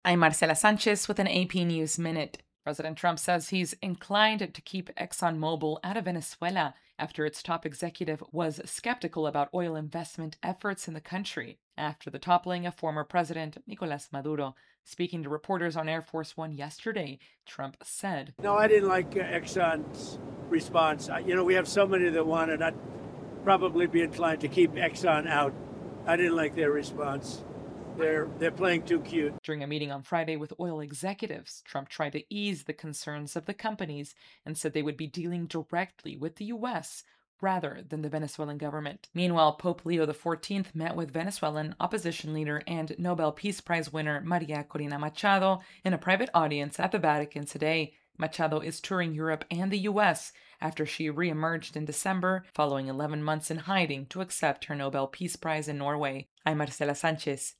I'm Marcela Sanchez with an AP News Minute. President Trump says he's inclined to keep ExxonMobil out of Venezuela after its top executive was skeptical about oil investment efforts in the country after the toppling of former President Nicolas Maduro. Speaking to reporters on Air Force One yesterday, Trump said, No, I didn't like Exxon's response. We have so many that want it. I'd probably be inclined to keep Exxon out. I didn't like their response. They're playing too cute. During a meeting on Friday with oil executives, Trump tried to ease the concerns of the companies and said they would be dealing directly with the U.S. rather than the Venezuelan government. Meanwhile, Pope Leo XIV met with Venezuelan opposition leader and Nobel Peace Prize winner Maria Corina Machado in a private audience at the Vatican today. Machado is touring Europe and the U.S. after she re-emerged in December following 11 months in hiding to accept her Nobel Peace Prize in Norway. I'm Marcela Sanchez.